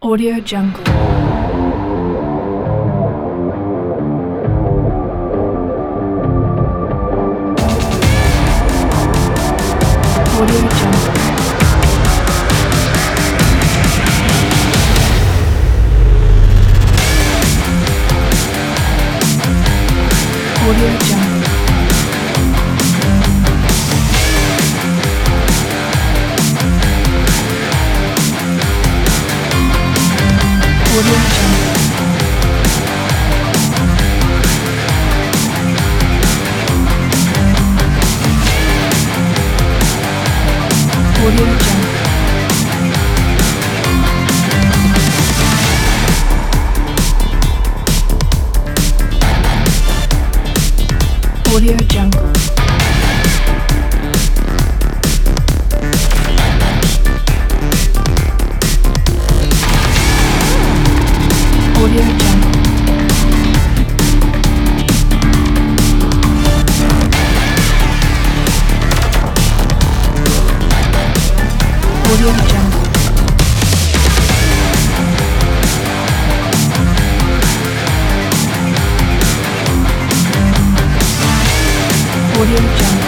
Audio Jungle. Audio Jungle. Audio Jungle. Audio Jungle. Audio Jungle. Audio Jungle. Audio Jungle. Audio Jungle. Audio Jungle.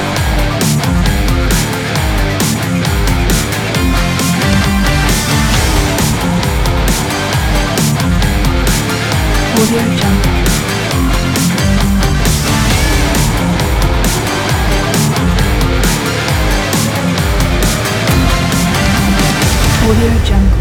Audio Jungle. Audio Jungle.